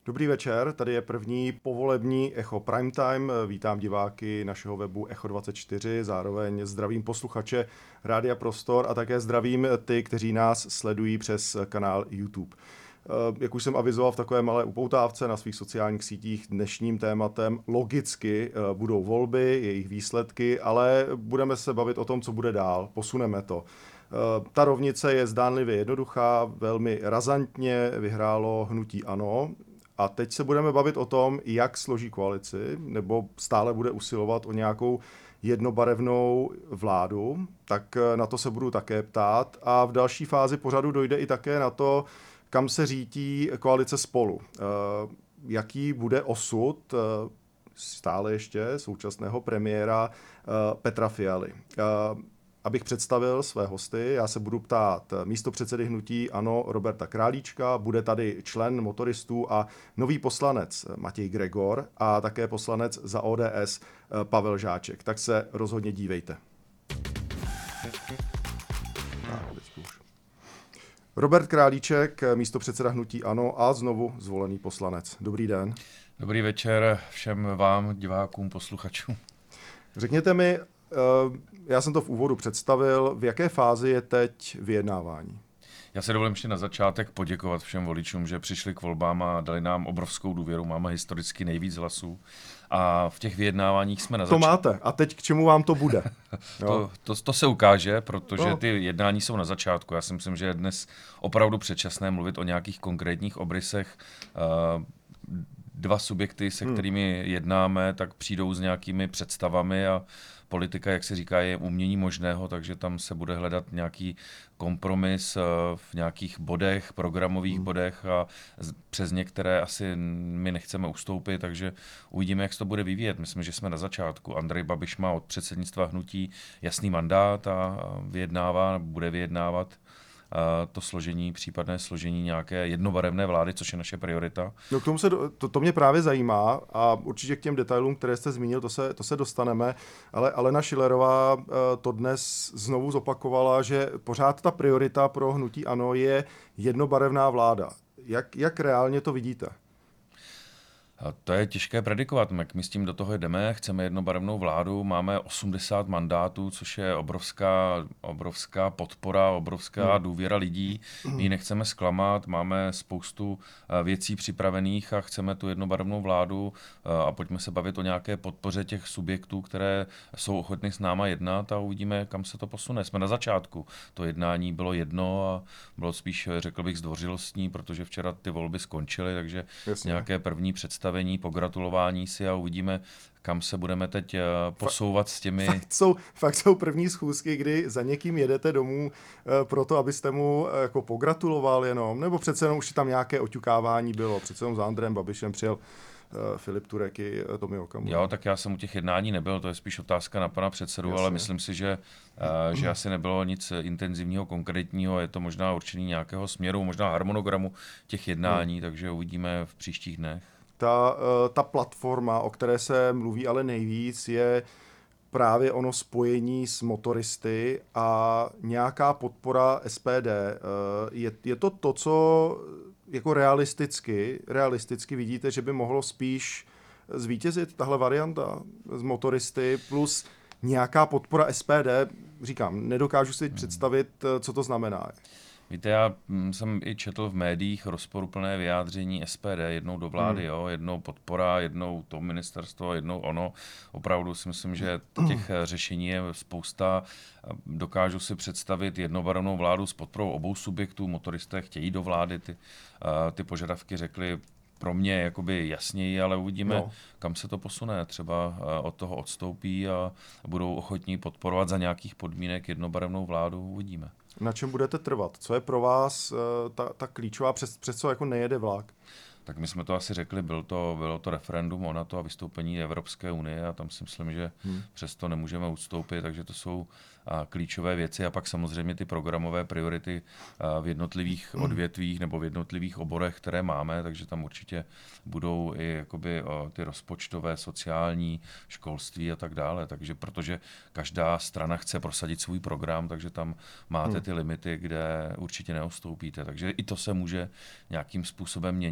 Dobrý večer, tady je první povolební Echo Primetime. Vítám diváky našeho webu Echo24, zároveň zdravím posluchače Rádia Prostor a také zdravím ty, kteří nás sledují přes kanál YouTube. Jak už jsem avizoval v takové malé upoutávce na svých sociálních sítích, dnešním tématem logicky budou volby, jejich výsledky, ale budeme se bavit o tom, co bude dál, posuneme to. Ta rovnice je zdánlivě jednoduchá, velmi razantně vyhrálo hnutí ANO. A teď se budeme bavit o tom, jak složí koalici, nebo stále bude usilovat o nějakou jednobarevnou vládu, tak na to se budu také ptát. A v další fázi pořadu dojde i také na to, kam se řítí koalice Spolu. Jaký bude osud stále ještě současného premiéra Petra Fialy. Abych představil své hosty, já se budu ptát místopředsedy hnutí ANO Roberta Králíčka, bude tady člen Motoristů a nový poslanec Matěj Gregor a také poslanec za ODS Pavel Žáček. Tak se rozhodně dívejte. Robert Králíček, místopředseda hnutí ANO a znovu zvolený poslanec. Dobrý den. Dobrý večer všem vám, divákům, posluchačům. Řekněte mi, já jsem to v úvodu představil, v jaké fázi je teď vyjednávání? Já se dovolím ještě na začátek poděkovat všem voličům, že přišli k volbám a dali nám obrovskou důvěru. Máme historicky nejvíc hlasů a v těch vyjednáváních jsme na začátku. To máte. A teď k čemu vám to bude? To se ukáže, protože ty jednání jsou na začátku. Já si myslím, že je dnes opravdu předčasné mluvit o nějakých konkrétních obrysech. Dva subjekty, se kterými jednáme, tak přijdou s nějakými představami a politika, jak se říká, je umění možného, takže tam se bude hledat nějaký kompromis v nějakých bodech, programových bodech a přes některé asi my nechceme ustoupit, takže uvidíme, jak se to bude vyvíjet. Myslím, že jsme na začátku. Andrej Babiš má od předsednictva hnutí jasný mandát a bude vyjednávat to složení, případné složení nějaké jednobarevné vlády, což je naše priorita. No k tomu to mě právě zajímá a určitě k těm detailům, které jste zmínil, to se dostaneme, ale Alena Schillerová to dnes znovu zopakovala, že pořád ta priorita pro hnutí ANO je jednobarevná vláda. Jak reálně to vidíte? To je těžké predikovat, my s tím do toho jdeme, chceme jednobarevnou vládu, máme 80 mandátů, což je obrovská podpora, obrovská důvěra lidí, my ji nechceme zklamat, máme spoustu věcí připravených a chceme tu jednobarevnou vládu a pojďme se bavit o nějaké podpoře těch subjektů, které jsou ochotny s náma jednat a uvidíme, kam se to posune. Jsme na začátku, to jednání bylo jedno a bylo spíš, řekl bych, zdvořilostní, protože včera ty volby skončily, takže nějaké první představení, pogratulování si a uvidíme, kam se budeme teď posouvat s těmi... Fakt jsou první schůzky, kdy za někým jedete domů proto, abyste mu jako pogratuloval jenom, nebo přece jenom už tam nějaké oťukávání bylo, přece jenom za Andrejem Babišem přijel Filip Turek i Tomio Okamura. Jo, tak já jsem u těch jednání nebyl, to je spíš otázka na pana předsedu, ale myslím si, že asi nebylo nic intenzivního, konkrétního, je to možná určení nějakého směru, možná harmonogramu těch jednání, takže uvidíme v příštích dnech. Ta platforma, o které se mluví ale nejvíc, je právě ono spojení s motoristy a nějaká podpora SPD. Je to, co jako realisticky vidíte, že by mohlo spíš zvítězit tahle varianta z motoristy plus nějaká podpora SPD? Říkám, nedokážu si představit, co to znamená. Víte, já jsem i četl v médiích rozporuplné vyjádření SPD, jednou do vlády, jednou podpora, jednou to ministerstvo, jednou ono. Opravdu si myslím, že těch řešení je spousta. Dokážu si představit jednobarevnou vládu s podporou obou subjektů. Motoristé chtějí do vlády, ty požadavky řekli pro mě jakoby jasněji, ale uvidíme, kam se to posune. Třeba od toho odstoupí a budou ochotní podporovat za nějakých podmínek jednobarevnou vládu, uvidíme. Na čem budete trvat? Co je pro vás ta klíčová, přes co jako nejede vlak? Tak my jsme to asi řekli, bylo to referendum o NATO a vystoupení Evropské unie a tam si myslím, že přesto nemůžeme ustoupit, takže to jsou klíčové věci a pak samozřejmě ty programové priority v jednotlivých odvětvích nebo v jednotlivých oborech, které máme, takže tam určitě budou i jakoby ty rozpočtové, sociální, školství a tak dále, takže protože každá strana chce prosadit svůj program, takže tam máte ty limity, kde určitě neustoupíte, takže i to se může nějakým způsobem měnit, protože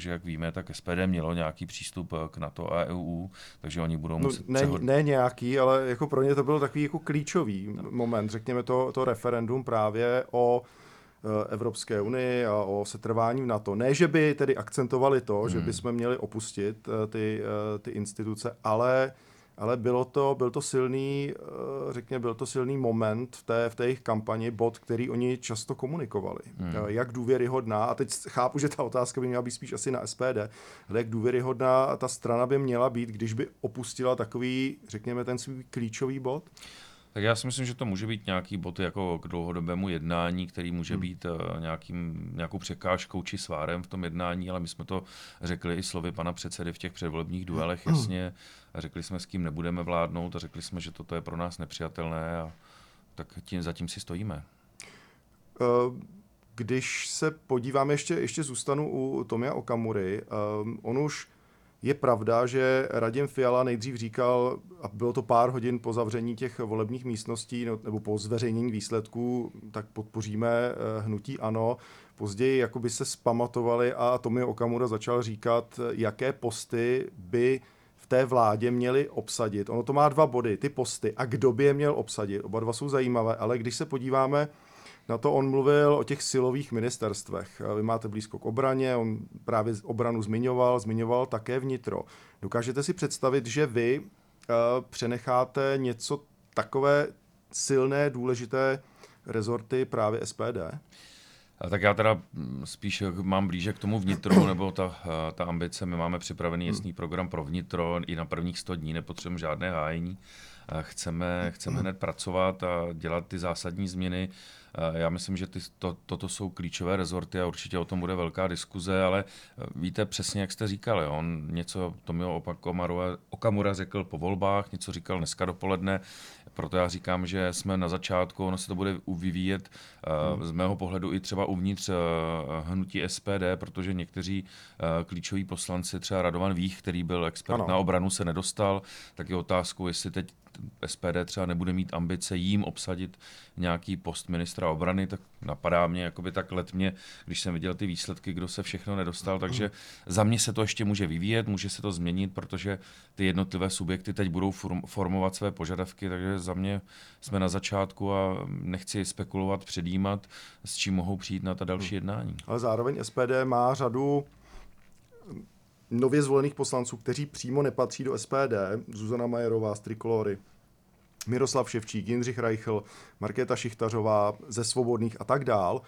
protože jak víme, tak SPD mělo nějaký přístup k NATO a EU, takže oni budou muset ne nějaký, ale jako pro ně to byl takový jako klíčový moment, řekněme to referendum právě o Evropské unii a o setrvání v NATO. Ne, že by tedy akcentovali to, že bychom měli opustit ty instituce, ale byl to silný, řekněme, byl to silný moment v té jejich kampani, bod, který oni často komunikovali. Jak důvěryhodná, a teď chápu, že ta otázka by měla být spíš asi na SPD, ale jak důvěryhodná ta strana by měla být, když by opustila takový, řekněme, ten svůj klíčový bod? Tak já si myslím, že to může být nějaký bod jako k dlouhodobému jednání, který může být nějakou překážkou či svárem v tom jednání, ale my jsme to řekli i slovy pana předsedy v těch předvolebních duelech jasně. A řekli jsme, s kým nebudeme vládnout a řekli jsme, že toto je pro nás nepřijatelné a tak zatím si stojíme. Když se podíváme, ještě zůstanu u Tomia Okamury, on už je pravda, že Radim Fiala nejdřív říkal, a bylo to pár hodin po zavření těch volebních místností nebo po zveřejnění výsledků, tak podpoříme hnutí ANO. Později jakoby se zpamatovali a Tomio Okamura začal říkat, jaké posty by v té vládě měli obsadit. Ono to má 2 body, ty posty a kdo by je měl obsadit. Oba 2 jsou zajímavé, ale když se podíváme na to, on mluvil o těch silových ministerstvech. Vy máte blízko k obraně, on právě obranu zmiňoval také vnitro. Dokážete si představit, že vy přenecháte něco takové silné, důležité rezorty právě SPD? Tak já teda spíš mám blíže k tomu vnitru, nebo ta ambice, my máme připravený jasný program pro vnitro, i na prvních 100 dní nepotřebujeme žádné hájení. Chceme hned pracovat a dělat ty zásadní změny. Já myslím, že toto jsou klíčové rezorty a určitě o tom bude velká diskuze, ale víte přesně, jak jste říkali, on něco Tomio Okamura řekl po volbách, něco říkal dneska dopoledne, proto já říkám, že jsme na začátku, ono se to bude vyvíjet z mého pohledu i třeba uvnitř hnutí SPD, protože někteří klíčoví poslanci, třeba Radovan Vích, který byl expert na obranu, se nedostal, tak je otázkou, jestli teď SPD třeba nebude mít ambice jím obsadit nějaký post ministra obrany, tak napadá mě jakoby tak letmě, když jsem viděl ty výsledky, kdo se všechno nedostal, takže za mě se to ještě může vyvíjet, může se to změnit, protože ty jednotlivé subjekty teď budou formovat své požadavky, takže za mě jsme na začátku a nechci spekulovat, předjímat, s čím mohou přijít na ta další jednání. Ale zároveň SPD má řadu nově zvolených poslanců, kteří přímo nepatří do SPD, Zuzana Majerová z Trikolory, Miroslav Ševčík, Jindřich Reichl, Markéta Šichtařová ze Svobodných a tak dál.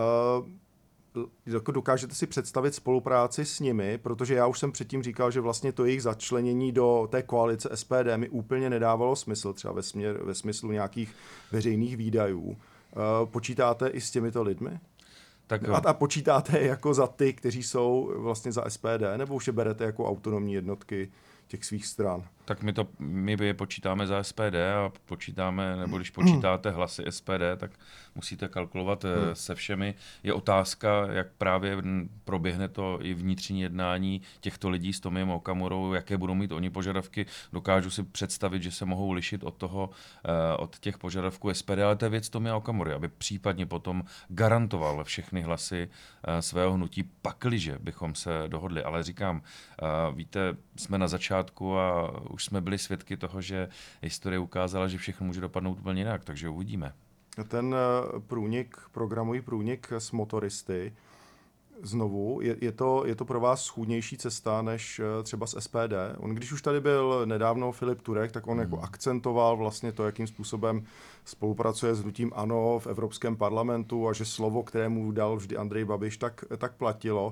Dokážete si představit spolupráci s nimi, protože já už jsem předtím říkal, že vlastně to jejich začlenění do té koalice SPD mi úplně nedávalo smysl, třeba ve smyslu nějakých veřejných výdajů. Počítáte i s těmito lidmi? A počítáte jako za ty, kteří jsou vlastně za SPD, nebo už je berete jako autonomní jednotky těch svých stran? Tak my je počítáme za SPD a počítáme, nebo když počítáte hlasy SPD, tak musíte kalkulovat se všemi. Je otázka, jak právě proběhne to i vnitřní jednání těchto lidí s Tomiem Okamurou, jaké budou mít oni požadavky. Dokážu si představit, že se mohou lišit od těch požadavků SPD, ale to je věc Tomia Okamury, aby případně potom garantoval všechny hlasy svého hnutí, pakliže bychom se dohodli. Ale říkám, víte, jsme na začátku a už jsme byli svědky toho, že historie ukázala, že všechno může dopadnout úplně jinak, takže uvidíme. Ten programový průnik s motoristy, znovu, je to pro vás schůdnější cesta než třeba z SPD? Když už tady byl nedávno Filip Turek, tak on jako akcentoval vlastně to, jakým způsobem spolupracuje s hnutím ANO v Evropském parlamentu a že slovo, kterému dal vždy Andrej Babiš, tak platilo.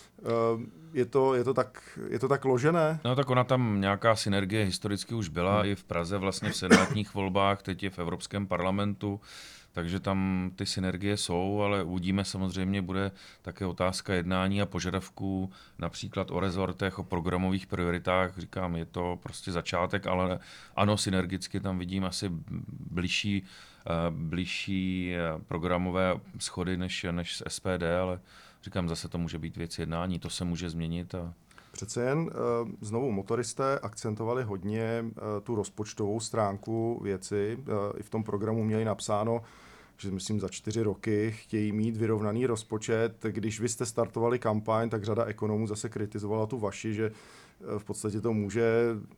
Je to tak ložené? No tak ona tam nějaká synergie historicky už byla i v Praze vlastně v senátních volbách, teď je v Evropském parlamentu, takže tam ty synergie jsou, ale uvidíme, samozřejmě bude také otázka jednání a požadavků například o rezortech, o programových prioritách. Říkám, je to prostě začátek, ale ano, synergicky tam vidím asi blížší programové schody než z SPD, ale říkám, zase to může být věc jednání, to se může změnit. Přece jen znovu motoristé akcentovali hodně tu rozpočtovou stránku věci. I v tom programu měli napsáno, že myslím za 4 roky chtějí mít vyrovnaný rozpočet. Když vy jste startovali kampaň, tak řada ekonomů zase kritizovala tu vaši, že v podstatě to může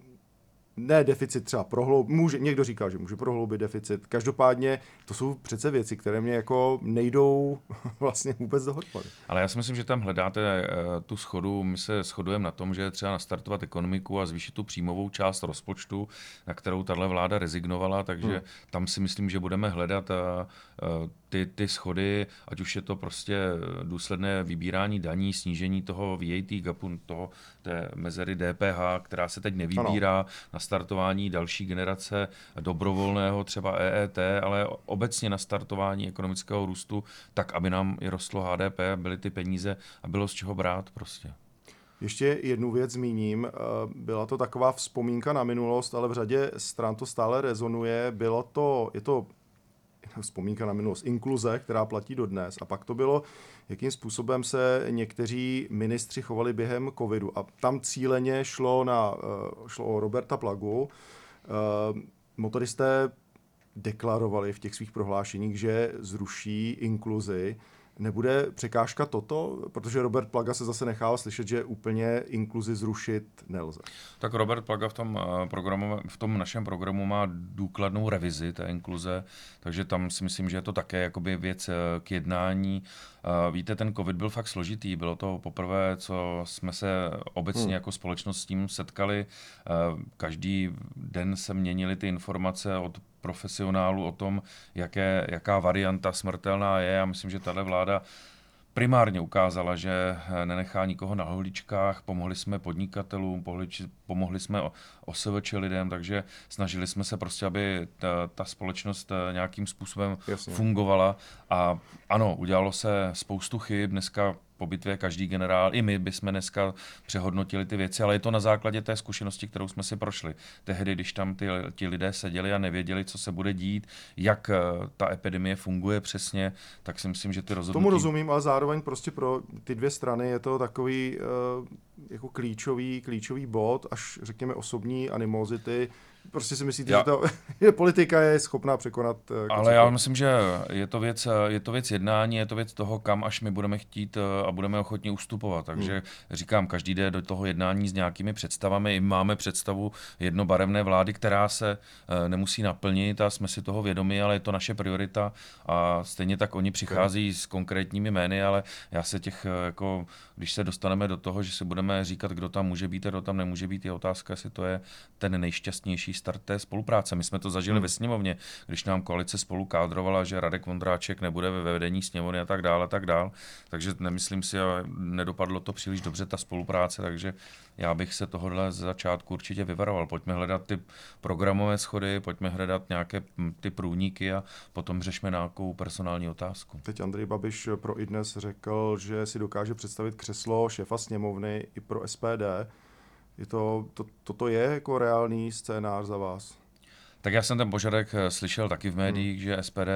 ne deficit třeba prohloubit, někdo říkal, že může prohloubit deficit. Každopádně to jsou přece věci, které mě jako nejdou vlastně vůbec dohromady. Ale já si myslím, že tam hledáte tu schodu. My se shodujeme na tom, že je třeba nastartovat ekonomiku a zvýšit tu příjmovou část rozpočtu, na kterou tahle vláda rezignovala, takže tam si myslím, že budeme hledat ty schody, ať už je to prostě důsledné vybírání daní, snížení toho VAT gapu, té mezery DPH, která se teď nevybírá, nastartování další generace dobrovolného třeba EET, ale obecně nastartování ekonomického růstu tak, aby nám i rostlo HDP, byly ty peníze a bylo z čeho brát prostě. Ještě jednu věc zmíním. Byla to taková vzpomínka na minulost, ale v řadě stran to stále rezonuje. Je to vzpomínka na minulost, inkluze, která platí dodnes. A pak to bylo, jakým způsobem se někteří ministři chovali během covidu. A tam cíleně šlo o Roberta Plagu. Motoristé deklarovali v těch svých prohlášeních, že zruší inkluzi. Nebude překážka toto? Protože Robert Plaga se zase nechal slyšet, že úplně inkluzi zrušit nelze. Tak Robert Plaga v tom našem programu má důkladnou revizi té inkluze, takže tam si myslím, že je to také jakoby věc k jednání. Víte, ten covid byl fakt složitý. Bylo to poprvé, co jsme se obecně jako společnost s tím setkali. Každý den se měnily ty informace od profesionálů o tom, jaká varianta smrtelná je. Já myslím, že tahle vláda primárně ukázala, že nenechá nikoho na holičkách, pomohli jsme podnikatelům, pomohli jsme OSVČ lidem, takže snažili jsme se prostě, aby ta společnost nějakým způsobem fungovala. A ano, udělalo se spoustu chyb, dneska po bitvě každý generál, i my bychom dneska přehodnotili ty věci, ale je to na základě té zkušenosti, kterou jsme si prošli. Tehdy, když tam ti lidé seděli a nevěděli, co se bude dít, jak ta epidemie funguje přesně, tak si myslím, že ty rozhodnutí... Tomu rozumím, ale zároveň prostě pro ty dvě strany je to takový jako klíčový bod, až řekněme osobní animozity. Prostě si myslíte, že politika je schopná překonat... Ale já myslím, že je to věc jednání, je to věc toho, kam až my budeme chtít a budeme ochotni ustupovat. Takže říkám, každý jde do toho jednání s nějakými představami. I máme představu jednobarevné vlády, která se nemusí naplnit a jsme si toho vědomi, ale je to naše priorita a stejně tak oni přichází s konkrétními jmény, ale já se jako, když se dostaneme do toho, že si budeme říkat, kdo tam může být a kdo tam nemůže být, je otázka, jestli to je ten nejšťastnější start té spolupráce. My jsme to zažili ve sněmovně, když nám koalice spolu kádrovala, že Radek Vondráček nebude ve vedení sněmovny a tak dále. Takže nemyslím si, a nedopadlo to příliš dobře ta spolupráce, takže já bych se tohohle z začátku určitě vyvaroval. Pojďme hledat ty programové schody, pojďme hledat nějaké ty průniky a potom řešme nějakou personální otázku. Teď Andrej Babiš pro iDnes řekl, že si dokáže představit křeslo šéfa sněmovny i pro SPD. Toto je jako reálný scénář za vás? Tak já jsem ten požadavek slyšel taky v médiích, že SPD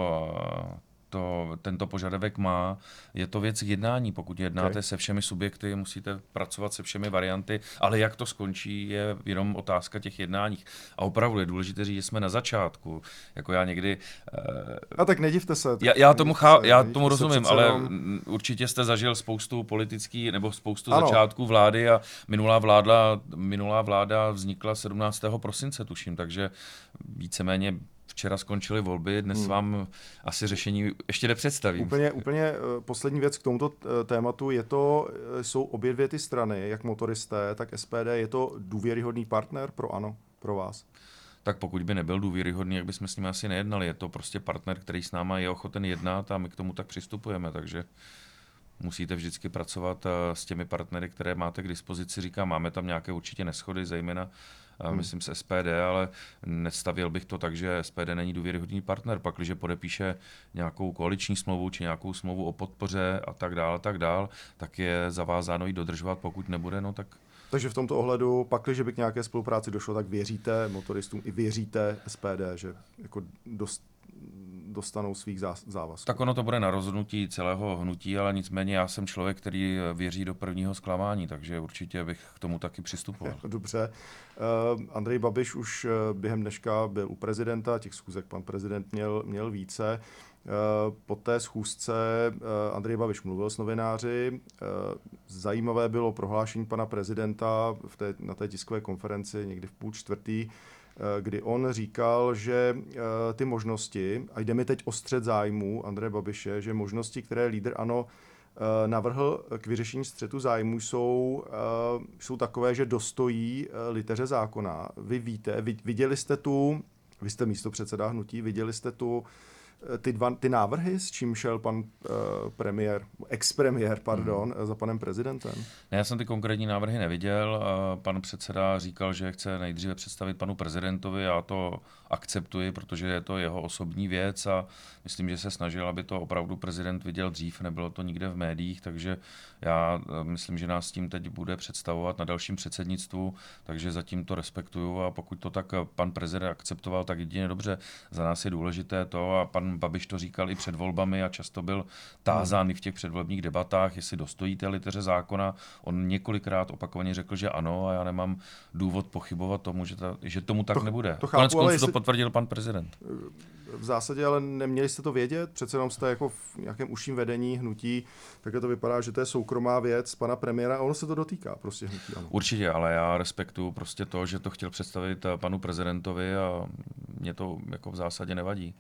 tento požadavek má. Je to věc jednání. Pokud jednáte se všemi subjekty, musíte pracovat se všemi varianty, ale jak to skončí, je jenom otázka těch jednáních. A opravdu je důležité říct, že jsme na začátku. Jako já někdy... A tak nedivte se. Já tomu rozumím, ale určitě jste zažil spoustu začátků vlády a minulá vláda vznikla 17. prosince, tuším, takže víceméně včera skončily volby, dnes vám asi řešení ještě nepředstavím. Úplně poslední věc k tomuto tématu jsou obě dvě ty strany, jak motoristé, tak SPD. Je to důvěryhodný partner pro ANO, pro vás? Tak pokud by nebyl důvěryhodný, jak bychom s ním asi nejednali. Je to prostě partner, který s náma je ochoten jednat a my k tomu tak přistupujeme, takže musíte vždycky pracovat s těmi partnery, které máte k dispozici. Říkám, máme tam nějaké určitě neshody, zejména myslím s SPD, ale nestavěl bych to tak, že SPD není důvěryhodný partner. Pak, když podepíše nějakou koaliční smlouvu či nějakou smlouvu o podpoře a tak dál, tak je zavázáno ji dodržovat, pokud nebude, no tak... Takže v tomto ohledu, pakliže by k nějaké spolupráci došlo, tak věříte motoristům i věříte SPD, že jako dostanou svých závazků. Tak ono to bude na rozhodnutí celého hnutí, ale nicméně já jsem člověk, který věří do prvního zklamání, takže určitě bych k tomu taky přistupoval. Dobře. Andrej Babiš už během dneška byl u prezidenta, těch schůzek pan prezident měl více. Po té schůzce Andrej Babiš mluvil s novináři. Zajímavé bylo prohlášení pana prezidenta na té tiskové konferenci někdy v 3:30, kdy on říkal, že ty možnosti, a jde mi teď o střet zájmů Andreje Babiše, že možnosti, které lídr ANO navrhl k vyřešení střetu zájmů, jsou takové, že dostojí liteře zákona. Vy víte, viděli jste vy jste místopředseda hnutí, viděli jste ty návrhy, s čím šel pan ex-premiér, za panem prezidentem? Ne, já jsem ty konkrétní návrhy neviděl. Pan předseda říkal, že chce nejdříve představit panu prezidentovi. Já to akceptuji, protože je to jeho osobní věc a myslím, že se snažil, aby to opravdu prezident viděl dřív, nebylo to nikde v médiích, takže já myslím, že nás tím teď bude představovat na dalším předsednictvu, takže zatím to respektuju a pokud to tak pan prezident akceptoval, tak jedině dobře. Za nás je důležité to a pan Babiš to říkal i před volbami a často byl tázán i v těch předvolebních debatách, jestli dostojí té liteře zákona. On několikrát opakovaně řekl, že ano a já nemám důvod pochybovat tomu, že tomu tak nebude. Konec konců to potvrdil pan prezident. V zásadě ale neměli jste to vědět, přece jenom jste jako v nějakém užším vedení hnutí, takže to vypadá, že to je soukromá věc pana premiéra a ono se to dotýká prostě hnutí. Ano. Určitě, ale já respektuju prostě to, že to chtěl představit panu prezidentovi a mě to jako v zásadě nevadí.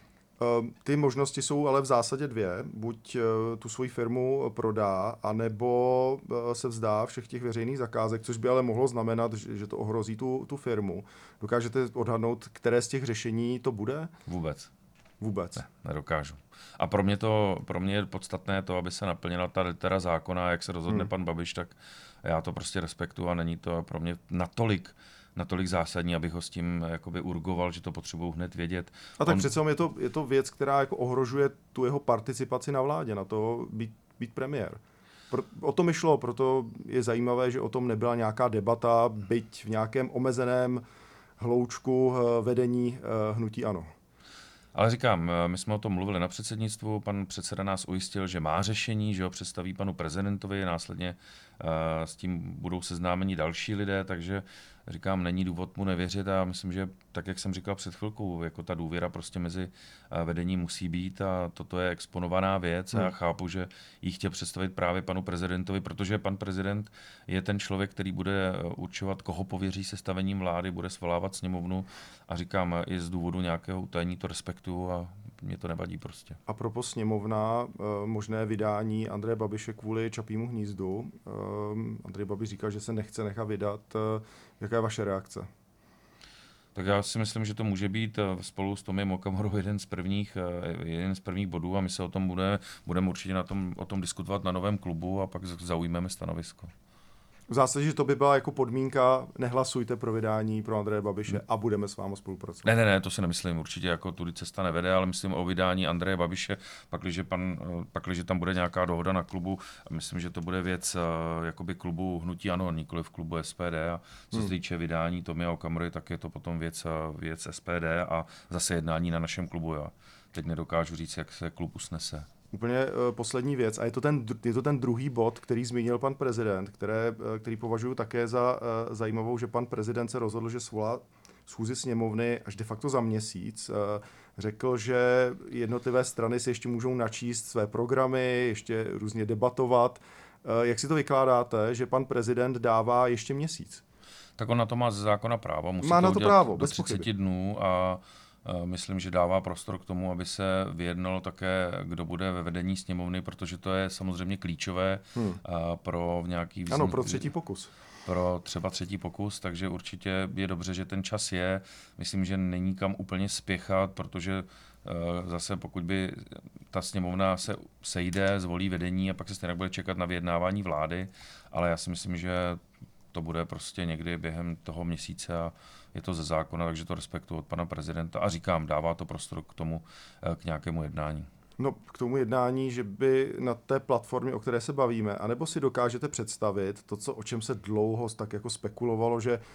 Ty možnosti jsou ale v zásadě dvě. Buď tu svoji firmu prodá, anebo se vzdá všech těch veřejných zakázek, což by ale mohlo znamenat, že to ohrozí tu firmu. Dokážete odhadnout, které z těch řešení to bude? Vůbec. Ne, nedokážu. A pro mě je podstatné to, aby se naplnila ta litera zákona, jak se rozhodne pan Babiš, tak já to prostě respektuju a není to pro mě natolik zásadní, abych ho s tím jakoby urgoval, že to potřebuji hned vědět. A tak přece je to věc, která jako ohrožuje tu jeho participaci na vládě, na to být premiér. O to mi šlo, proto je zajímavé, že o tom nebyla nějaká debata, byť v nějakém omezeném hloučku vedení hnutí ANO. Ale říkám, my jsme o tom mluvili na předsednictvu, pan předseda nás ujistil, že má řešení, že ho představí panu prezidentovi, následně s tím budou seznámeni další lidé, takže říkám, není důvod mu nevěřit a myslím, že tak, jak jsem říkal před chvilkou, jako ta důvěra prostě mezi vedením musí být a toto je exponovaná věc a já chápu, že ji chtěl představit právě panu prezidentovi, protože pan prezident je ten člověk, který bude určovat, koho pověří sestavením vlády, bude svolávat sněmovnu a říkám, i z důvodu nějakého utajení to respektuju a mě to nevadí prostě. A propos sněmovna, možné vydání Andreje Babiše kvůli Čapímu hnízdu. Andrej Babiš říkal, že se nechce nechat vydat. Jaká je vaše reakce? Tak já si myslím, že to může být spolu s Tomiem Okamurou jeden z prvních bodů a my se o tom budeme určitě o tom diskutovat na novém klubu a pak zaujmeme stanovisko. V zásadě, že to by byla jako podmínka, nehlasujte pro vydání pro Andreje Babiše a budeme s vámi spolupracovat. Ne, to si nemyslím, určitě jako tudy cesta nevede, ale myslím o vydání Andreje Babiše, pakliže tam bude nějaká dohoda na klubu, myslím, že to bude věc jakoby klubu hnutí ANO, nikoli v klubu SPD a co se týče vydání Tomia Okamury, tak je to potom věc SPD a zase jednání na našem klubu. Já teď nedokážu říct, jak se klub usnese. Úplně poslední věc a je to ten druhý bod, který zmínil pan prezident, který považuji také za zajímavou, že pan prezident se rozhodl, že svolá schůzi sněmovny až de facto za měsíc. Řekl, že jednotlivé strany si ještě můžou načíst své programy, ještě různě debatovat. Jak si to vykládáte, že pan prezident dává ještě měsíc? Tak on na to má ze zákona právo, musí má to na to udělat právo, do 30 dnů a myslím, že dává prostor k tomu, aby se vyjednalo také, kdo bude ve vedení sněmovny, protože to je samozřejmě klíčové pro nějaký vznik. Ano, pro třetí pokus. Pro třeba třetí pokus, takže určitě je dobře, že ten čas je. Myslím, že není kam úplně spěchat, protože zase pokud by ta sněmovna se sejde, zvolí vedení a pak se stejně bude čekat na vyjednávání vlády, ale já si myslím, že to bude prostě někdy během toho měsíce a je to ze zákona, takže to respektuji od pana prezidenta a říkám, dává to prostor k tomu, k nějakému jednání. No, k tomu jednání, že by na té platformě, o které se bavíme, anebo si dokážete představit to, o čem se dlouho tak jako spekulovalo, že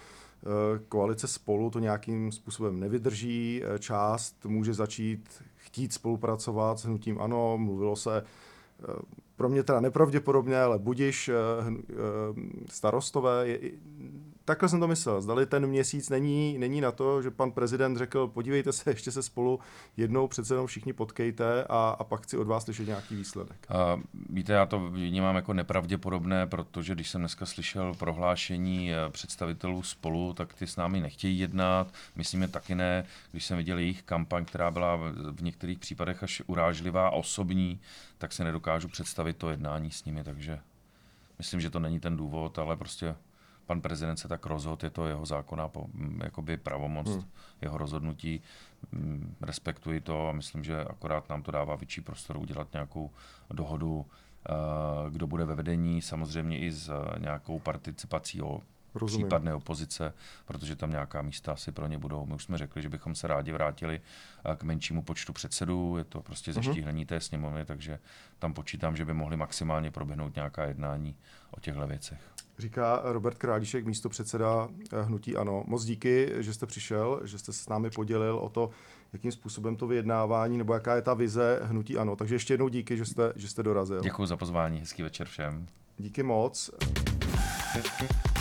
koalice Spolu to nějakým způsobem nevydrží, část může začít chtít spolupracovat s hnutím ANO, mluvilo se pro mě teda nepravděpodobně, ale budiš Starostové. Takhle jsem to myslel. Zdali ten měsíc není na to, že pan prezident řekl, podívejte se, ještě se spolu jednou přece jenom všichni potkejte a pak chci od vás slyšet nějaký výsledek. Víte, já to vnímám jako nepravděpodobné, protože když jsem dneska slyšel prohlášení představitelů Spolu, tak ty s námi nechtějí jednat, myslíme taky ne. Když jsem viděl jejich kampaň, která byla v některých případech až urážlivá a osobní, tak se nedokážu představit to jednání s nimi, takže myslím, že to není ten důvod, ale prostě pan prezident se tak rozhodl, je to jeho zákonná jakoby pravomoc, jeho rozhodnutí, respektuji to a myslím, že akorát nám to dává větší prostor udělat nějakou dohodu, kdo bude ve vedení, samozřejmě i s nějakou participací případné opozice, protože tam nějaká místa asi pro ně budou. My už jsme řekli, že bychom se rádi vrátili k menšímu počtu předsedů, je to prostě zeštíhlení té sněmovny, takže tam počítám, že by mohli maximálně proběhnout nějaká jednání o těchto věcech. Říká Robert Králíček, místopředseda hnutí ANO. Moc díky, že jste přišel, že jste se s námi podělil o to, jakým způsobem to vyjednávání, nebo jaká je ta vize hnutí ANO. Takže ještě jednou díky, že jste dorazil. Děkuji za pozvání, hezký večer všem. Díky moc.